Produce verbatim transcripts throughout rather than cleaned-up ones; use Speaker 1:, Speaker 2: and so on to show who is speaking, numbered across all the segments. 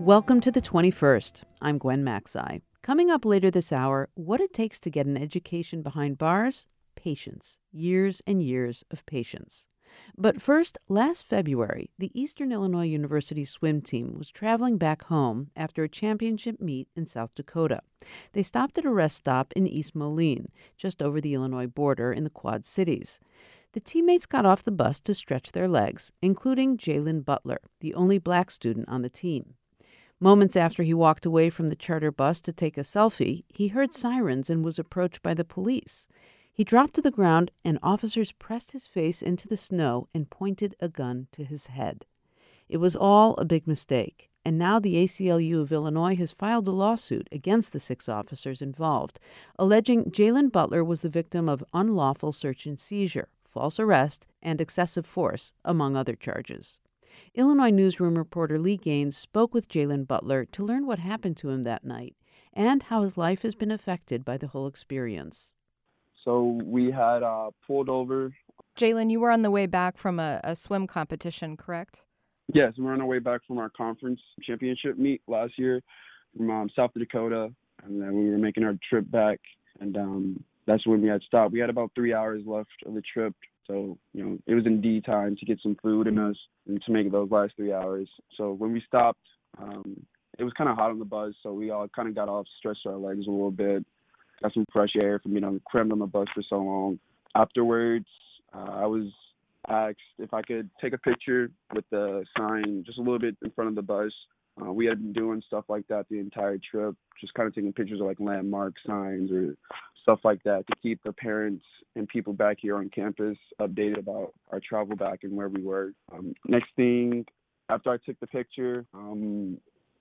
Speaker 1: Welcome to the twenty-first. I'm Gwen Maxey. Coming up later this hour, what it takes to get an education behind bars? Patience. Years and years of patience. But first, last February, the Eastern Illinois University swim team was traveling back home after a championship meet in South Dakota. They stopped at a rest stop in East Moline, just over the Illinois border in the Quad Cities. The teammates got off the bus to stretch their legs, including Jalen Butler, the only black student on the team. Moments after he walked away from the charter bus to take a selfie, he heard sirens and was approached by the police. He dropped to the ground, and officers pressed his face into the snow and pointed a gun to his head. It was all a big mistake, and now the A C L U of Illinois has filed a lawsuit against the six officers involved, alleging Jalen Butler was the victim of unlawful search and seizure, false arrest, and excessive force, among other charges. Illinois newsroom reporter Lee Gaines spoke with Jalen Butler to learn what happened to him that night and how his life has been affected by the whole experience.
Speaker 2: So we had uh, pulled over.
Speaker 3: Jalen, you were on the way back from a, a swim competition, correct?
Speaker 2: Yes, we were on our way back from our conference championship meet last year from um, South Dakota, and then we were making our trip back, and um, that's when we had stopped. We had about three hours left of the trip. So, you know, it was indeed time to get some food in us and to make those last three hours. So when we stopped, um, it was kind of hot on the bus, so we all kind of got off, stretched our legs a little bit, got some fresh air from, you know, crammed on the bus for so long. Afterwards, uh, I was asked if I could take a picture with the sign just a little bit in front of the bus. Uh, we had been doing stuff like that the entire trip, just kind of taking pictures of like landmark signs or stuff like that to keep the parents and people back here on campus updated about our travel back and where we were. Um, next thing, after I took the picture, um,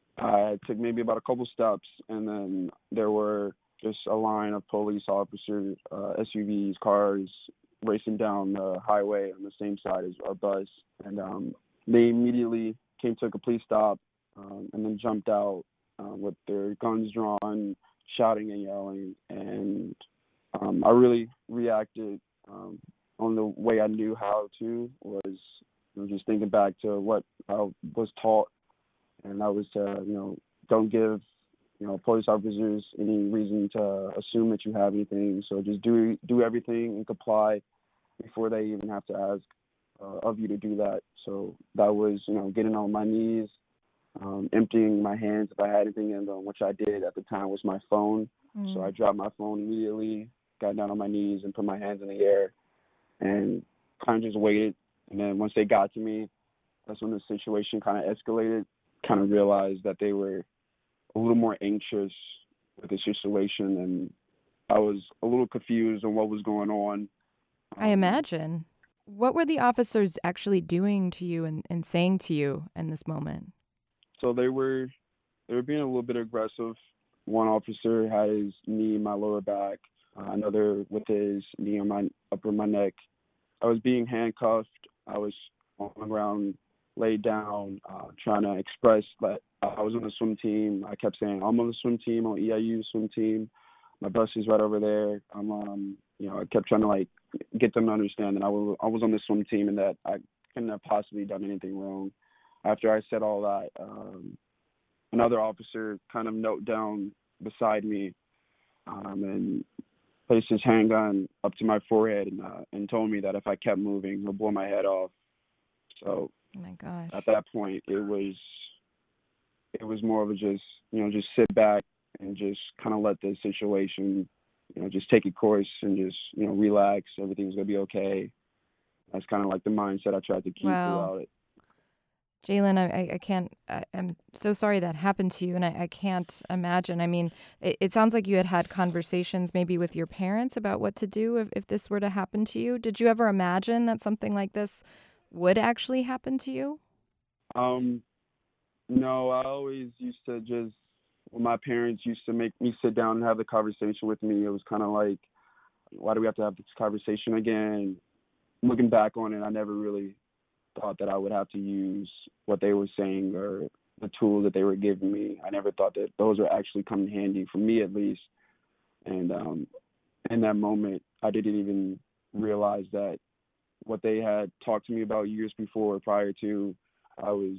Speaker 2: I took maybe about a couple steps, and then there were just a line of police officers, uh, S U Vs, cars racing down the highway on the same side as our bus. And um, they immediately came to a complete stop um, and then jumped out uh, with their guns drawn, shouting and yelling. And um, I really reacted um, on the way I knew how to, was you know, just thinking back to what I was taught. And that was to, you know, don't give, you know, police officers any reason to assume that you have anything. So just do do everything and comply before they even have to ask uh, of you to do that. So that was, you know, getting on my knees, um, emptying my hands if I had anything in them, which I did at the time was my phone. Mm. So I dropped my phone immediately, got down on my knees and put my hands in the air and kind of just waited. And then once they got to me, that's when the situation kind of escalated, kind of realized that they were a little more anxious with the situation, and I was a little confused on what was going on.
Speaker 3: I imagine. What were the officers actually doing to you and, and saying to you in this moment?
Speaker 2: So they were they were being a little bit aggressive. One officer had his knee in my lower back, uh, another with his knee on my upper of my neck. I was being handcuffed. I was on the ground, laid down, uh, trying to express that I was on the swim team. I kept saying, I'm on the swim team, on E I U swim team. My bus is right over there. I'm, um, you know, I kept trying to like get them to understand that I was, I was on the swim team and that I couldn't have possibly done anything wrong. After I said all that, um, another officer kind of knelt down beside me um, and placed his handgun up to my forehead and, uh, and told me that if I kept moving, he'll blow my head off. So
Speaker 3: oh my gosh.
Speaker 2: At that point, it was it was more of a just, you know, just sit back and just kind of let the situation, you know, just take its course and just, you know, relax. Everything's going to be okay. That's kind of like the mindset I tried to keep
Speaker 3: wow.
Speaker 2: throughout it.
Speaker 3: Jalen, I, I can't, I, I'm so sorry that happened to you, and I, I can't imagine. I mean, it, it sounds like you had had conversations maybe with your parents about what to do if, if this were to happen to you. Did you ever imagine that something like this would actually happen to you?
Speaker 2: Um, no, I always used to just, when my parents used to make me sit down and have the conversation with me, it was kind of like, why do we have to have this conversation again? Looking back on it, I never really thought that I would have to use what they were saying or the tools that they were giving me. I never thought that those were actually coming handy, for me at least. And um, in that moment, I didn't even realize that what they had talked to me about years before, prior to, I was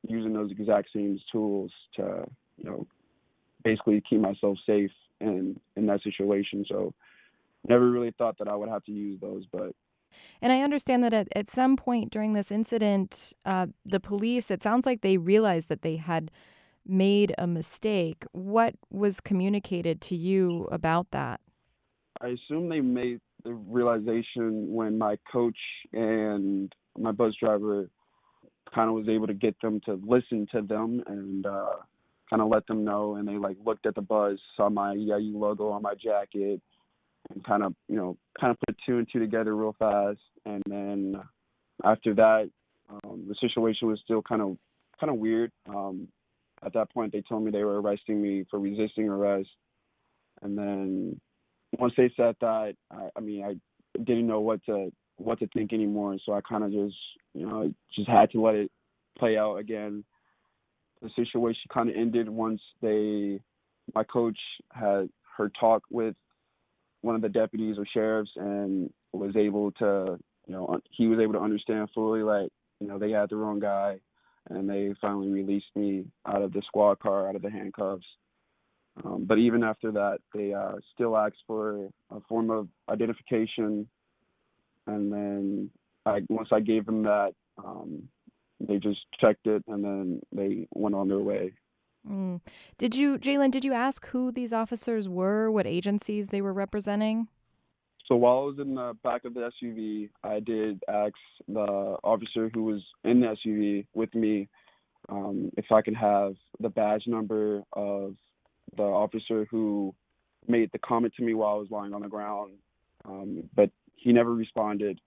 Speaker 2: using those exact same tools to, you know, basically keep myself safe in, in that situation. So never really thought that I would have to use those, but.
Speaker 3: And I understand that at, at some point during this incident, uh, the police, it sounds like they realized that they had made a mistake. What was communicated to you about that?
Speaker 2: I assume they made the realization when my coach and my bus driver kind of was able to get them to listen to them and uh, kind of let them know. And they like looked at the bus, saw my E I U logo on my jacket, and kind of, you know, kind of put two and two together real fast. And then after that, um, the situation was still kind of kind of weird. Um, at that point, they told me they were arresting me for resisting arrest. And then once they said that, I, I mean, I didn't know what to what to think anymore. So I kind of just, you know, just had to let it play out again. The situation kind of ended once they, my coach had her talk with one of the deputies or sheriffs and was able to, you know, he was able to understand fully, like, you know, they had the wrong guy, and they finally released me out of the squad car, out of the handcuffs. Um, but even after that, they uh, still asked for a form of identification. And then I, once I gave them that, um, they just checked it, and then they went on their way.
Speaker 3: Mm. Did you, Jalen, did you ask who these officers were, what agencies they were representing?
Speaker 2: So while I was in the back of the S U V, I did ask the officer who was in the S U V with me um, if I could have the badge number of the officer who made the comment to me while I was lying on the ground. Um, but he never responded.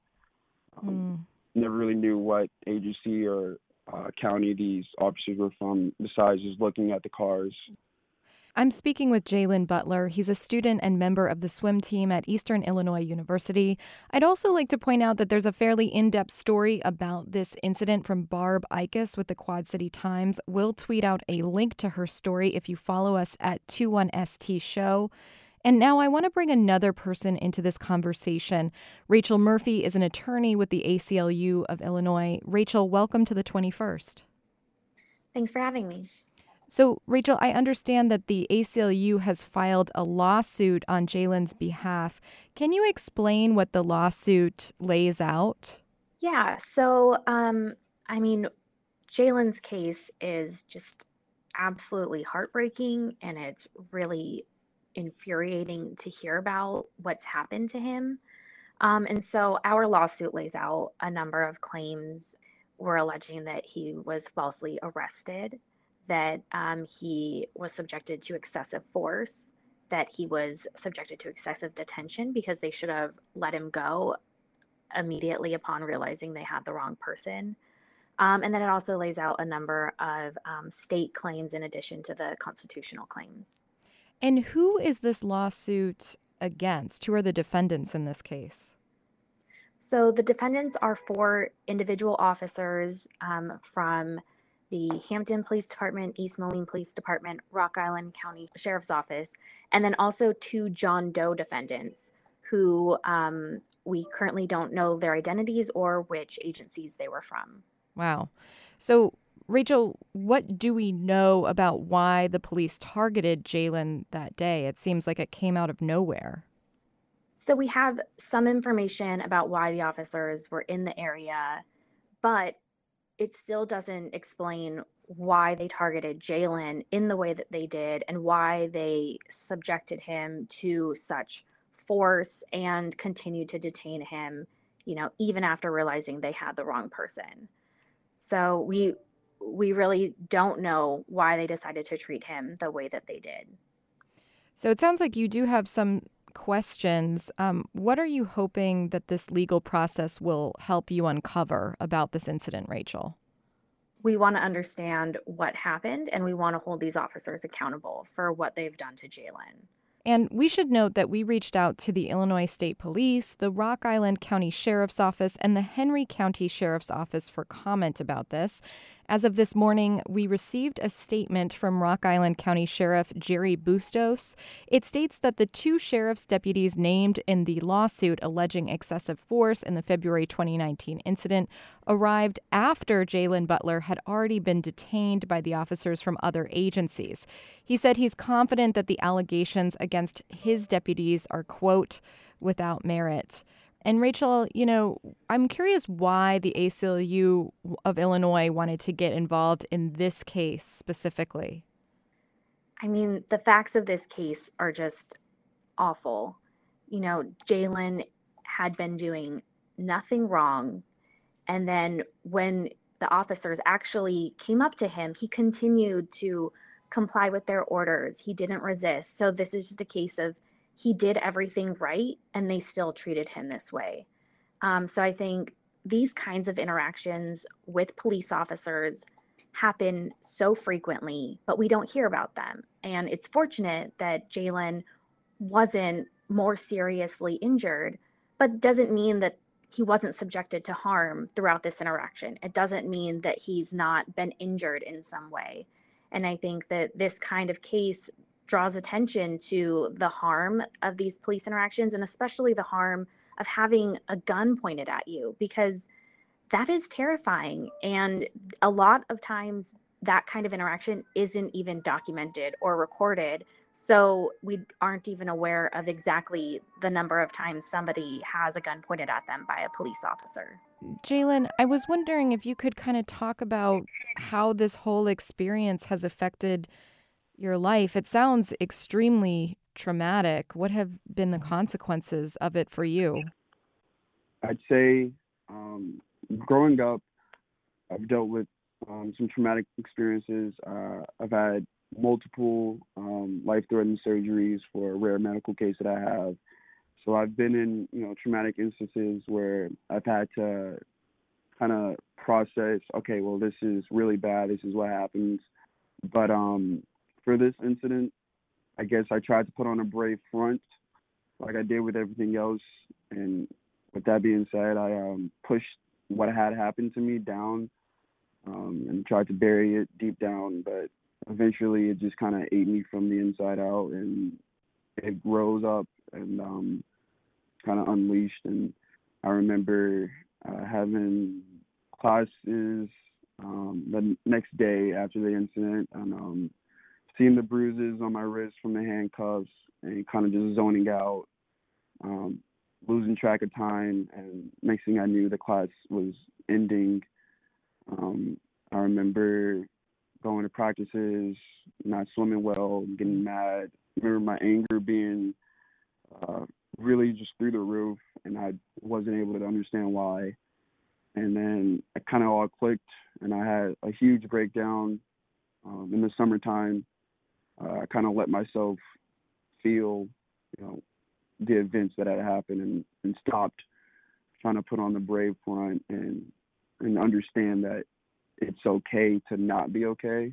Speaker 2: Um, mm. Never really knew what agency or uh, county these officers were from, besides just looking at the cars.
Speaker 3: I'm speaking with Jalen Butler. He's a student and member of the swim team at Eastern Illinois University. I'd also like to point out that there's a fairly in-depth story about this incident from Barb Ickes with the Quad City Times. We'll tweet out a link to her story if you follow us at twenty-one S T Show. And now I want to bring another person into this conversation. Rachel Murphy is an attorney with the A C L U of Illinois. Rachel, welcome to the twenty-first.
Speaker 4: Thanks for having me.
Speaker 3: So, Rachel, I understand that the A C L U has filed a lawsuit on Jalen's behalf. Can you explain what the lawsuit lays out?
Speaker 4: Yeah, so, um, I mean, Jalen's case is just absolutely heartbreaking, and it's really infuriating to hear about what's happened to him. Um, and so our lawsuit lays out a number of claims. We're alleging that he was falsely arrested, that um, he was subjected to excessive force, that he was subjected to excessive detention because they should have let him go immediately upon realizing they had the wrong person. Um, and then it also lays out a number of um, state claims in addition to the constitutional claims.
Speaker 3: And who is this lawsuit against? Who are the defendants in this case?
Speaker 4: So the defendants are four individual officers um, from the Hampton Police Department, East Moline Police Department, Rock Island County Sheriff's Office, and then also two John Doe defendants who um, we currently don't know their identities or which agencies they were from.
Speaker 3: Wow. So, Rachel, what do we know about why the police targeted Jalen that day? It seems like it came out of nowhere.
Speaker 4: So we have some information about why the officers were in the area, but it still doesn't explain why they targeted Jalen in the way that they did and why they subjected him to such force and continued to detain him, you know, even after realizing they had the wrong person. So we we really don't know why they decided to treat him the way that they did.
Speaker 3: So it sounds like you do have some questions. Um, what are you hoping that this legal process will help you uncover about this incident, Rachel?
Speaker 4: We want to understand what happened, and we want to hold these officers accountable for what they've done to Jalen.
Speaker 3: And we should note that we reached out to the Illinois State Police, the Rock Island County Sheriff's Office, and the Henry County Sheriff's Office for comment about this. As of this morning, we received a statement from Rock Island County Sheriff Jerry Bustos. It states that the two sheriff's deputies named in the lawsuit alleging excessive force in the February twenty nineteen incident arrived after Jalen Butler had already been detained by the officers from other agencies. He said he's confident that the allegations against his deputies are, quote, without merit. And Rachel, you know, I'm curious why the A C L U of Illinois wanted to get involved in this case specifically.
Speaker 4: I mean, the facts of this case are just awful. You know, Jalen had been doing nothing wrong. And then when the officers actually came up to him, he continued to comply with their orders. He didn't resist. So this is just a case of he did everything right and they still treated him this way. Um, so I think these kinds of interactions with police officers happen so frequently, but we don't hear about them. And it's fortunate that Jalen wasn't more seriously injured, but doesn't mean that he wasn't subjected to harm throughout this interaction. It doesn't mean that he's not been injured in some way. And I think that this kind of case draws attention to the harm of these police interactions, and especially the harm of having a gun pointed at you, because that is terrifying. And a lot of times that kind of interaction isn't even documented or recorded. So we aren't even aware of exactly the number of times somebody has a gun pointed at them by a police officer.
Speaker 3: Jalen, I was wondering if you could kind of talk about how this whole experience has affected your life. It sounds extremely traumatic. What have been the consequences of it for you?
Speaker 2: I'd say um, growing up, I've dealt with um, some traumatic experiences. Uh, I've had multiple um, life-threatening surgeries for a rare medical case that I have. So I've been in, you know, traumatic instances where I've had to kind of process, okay, well, this is really bad. This is what happens. But um, for this incident, I guess I tried to put on a brave front like I did with everything else. And with that being said, I um, pushed what had happened to me down um, and tried to bury it deep down. But eventually it just kind of ate me from the inside out, and it rose up and um, kind of unleashed. And I remember uh, having classes um, the next day after the incident, and um, seeing the bruises on my wrist from the handcuffs and kind of just zoning out, um, losing track of time. And next thing I knew, the class was ending. Um, I remember going to practices, not swimming well, getting mad. I remember my anger being uh, really just through the roof, and I wasn't able to understand why. And then it kind of all clicked, and I had a huge breakdown um, in the summertime. Uh, I kind of let myself feel, you know, the events that had happened, and, and stopped trying to put on the brave front and and understand that it's okay to not be okay.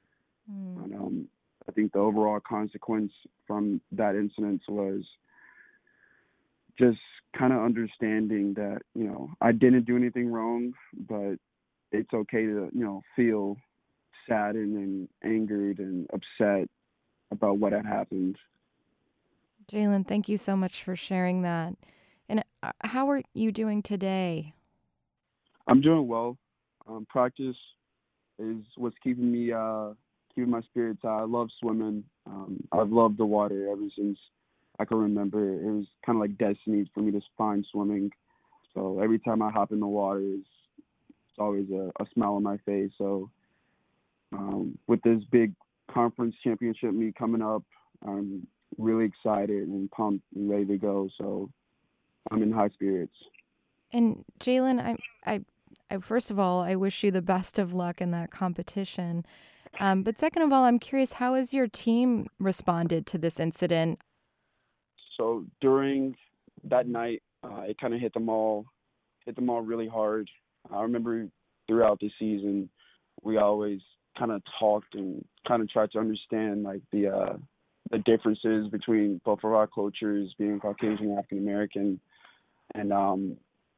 Speaker 2: Mm. And um, I think the overall consequence from that incident was just kind of understanding that, you know, I didn't do anything wrong, but it's okay to, you know, feel saddened and angered and upset about what had happened.
Speaker 3: Jalen, thank you so much for sharing that. And how are you doing today?
Speaker 2: I'm doing well. Um, practice is what's keeping me, uh, keeping my spirits high. I love swimming. Um, I've loved the water ever since I can remember. It was kind of like destiny for me to find swimming. So every time I hop in the water, it's, it's always a, a smile on my face. So um, with this big conference championship meet coming up, I'm really excited and pumped and ready to go. So I'm in high spirits.
Speaker 3: And Jalen, I, I, I, first of all, I wish you the best of luck in that competition. Um, but second of all, I'm curious, how has your team responded to this incident?
Speaker 2: So during that night, uh, it kind of hit them all, hit them all really hard. I remember throughout the season, we always kind of talked and kind of tried to understand like the uh, the differences between both of our cultures, being Caucasian and African American, and um,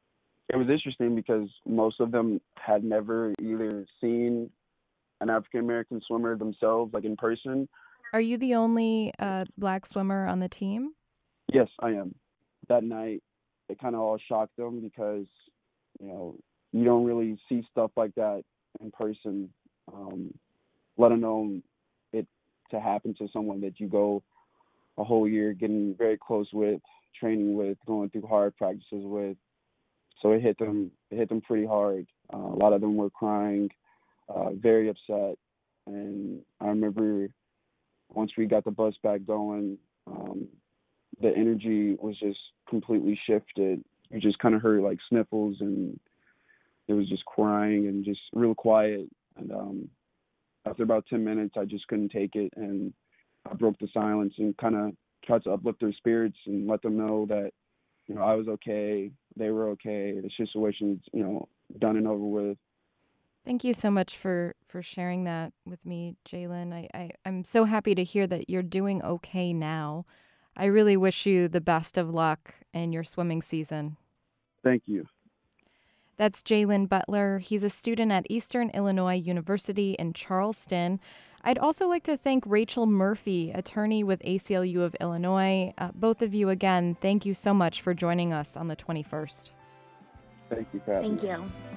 Speaker 2: it was interesting because most of them had never either seen an African American swimmer themselves, like in person.
Speaker 3: Are you the only uh, black swimmer on the team?
Speaker 2: Yes, I am. That night, it kind of all shocked them because, you know, you don't really see stuff like that in person, um, let alone it to happen to someone that you go a whole year getting very close with, training with, going through hard practices with. So it hit them. It hit them pretty hard. Uh, a lot of them were crying, uh, very upset. And I remember once we got the bus back going, um, the energy was just completely shifted. You just kind of heard like sniffles, and it was just crying and just real quiet. And um, after about ten minutes, I just couldn't take it, and I broke the silence and kind of tried to uplift their spirits and let them know that, you know, I was okay, they were okay, the situation's, you know, done and over with.
Speaker 3: Thank you so much for, for sharing that with me, Jalen. I, I, I'm so happy to hear that you're doing okay now. I really wish you the best of luck in your swimming season.
Speaker 2: Thank you.
Speaker 3: That's Jalen Butler. He's a student at Eastern Illinois University in Charleston. I'd also like to thank Rachel Murphy, attorney with A C L U of Illinois. Uh, both of you, again, thank you so much for joining us on the twenty-first.
Speaker 2: Thank you, Pat.
Speaker 4: Thank you.